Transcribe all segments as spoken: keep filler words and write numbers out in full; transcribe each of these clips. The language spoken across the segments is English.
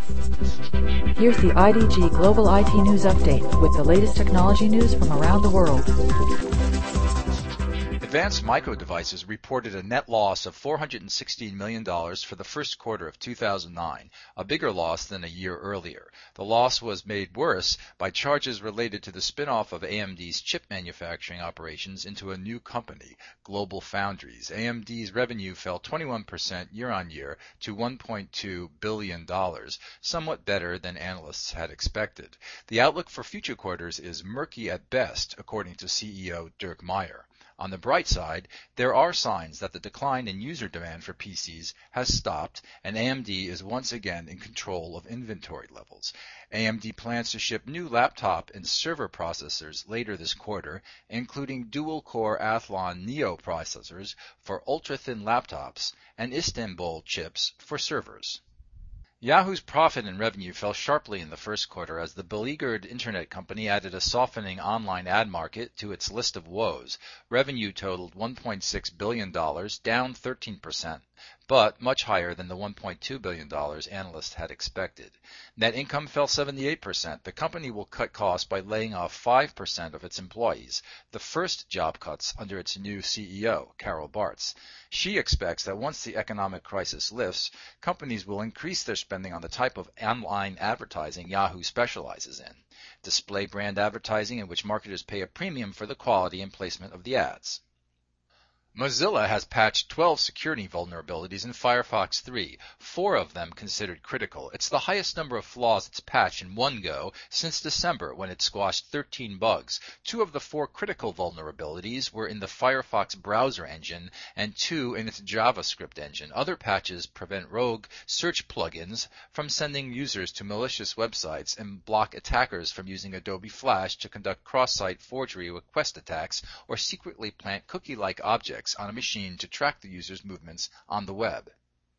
Here's the I D G Global I T News Update with the latest technology news from around the world. Advanced Micro Devices reported a net loss of four hundred sixteen million dollars for the first quarter of two thousand nine, a bigger loss than a year earlier. The loss was made worse by charges related to the spin-off of A M D's chip manufacturing operations into a new company, Global Foundries. A M D's revenue fell twenty-one percent year-on-year to one point two billion dollars, somewhat better than analysts had expected. The outlook for future quarters is murky at best, according to C E O Dirk Meyer. On the bright side, there are signs that the decline in user demand for P Cs has stopped, and A M D is once again in control of inventory levels. A M D plans to ship new laptop and server processors later this quarter, including dual-core Athlon Neo processors for ultra-thin laptops and Istanbul chips for servers. Yahoo's profit and revenue fell sharply in the first quarter as the beleaguered internet company added a softening online ad market to its list of woes. Revenue totaled one point six billion dollars, down thirteen percent, but much higher than the one point two billion dollars analysts had expected. Net income fell seventy-eight percent. The company will cut costs by laying off five percent of its employees, the first job cuts under its new C E O, Carol Bartz. She expects that once the economic crisis lifts, companies will increase their spending on the type of online advertising Yahoo specializes in, display brand advertising in which marketers pay a premium for the quality and placement of the ads. Mozilla has patched twelve security vulnerabilities in Firefox three, four of them considered critical. It's the highest number of flaws it's patched in one go since December, when it squashed thirteen bugs. Two of the four critical vulnerabilities were in the Firefox browser engine and two in its JavaScript engine. Other patches prevent rogue search plugins from sending users to malicious websites and block attackers from using Adobe Flash to conduct cross-site forgery request attacks or secretly plant cookie-like objects on a machine to track the user's movements on the web.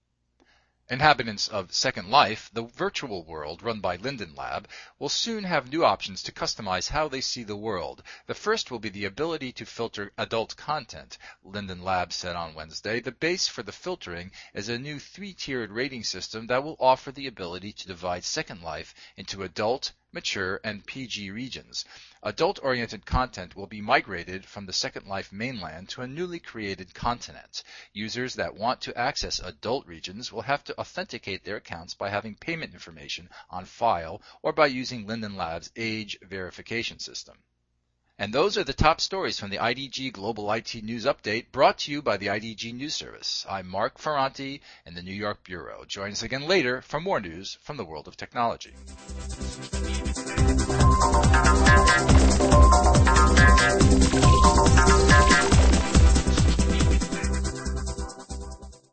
Inhabitants of Second Life, the virtual world run by Linden Lab, will soon have new options to customize how they see the world. The first will be the ability to filter adult content, Linden Lab said on Wednesday. The base for the filtering is a new three-tiered rating system that will offer the ability to divide Second Life into adult, mature, and P G regions. Adult-oriented content will be migrated from the Second Life mainland to a newly created continent. Users that want to access adult regions will have to authenticate their accounts by having payment information on file or by using Linden Lab's age verification system. And those are the top stories from the I D G Global I T News Update, brought to you by the I D G News Service. I'm Mark Ferranti in the New York Bureau. Join us again later for more news from the world of technology.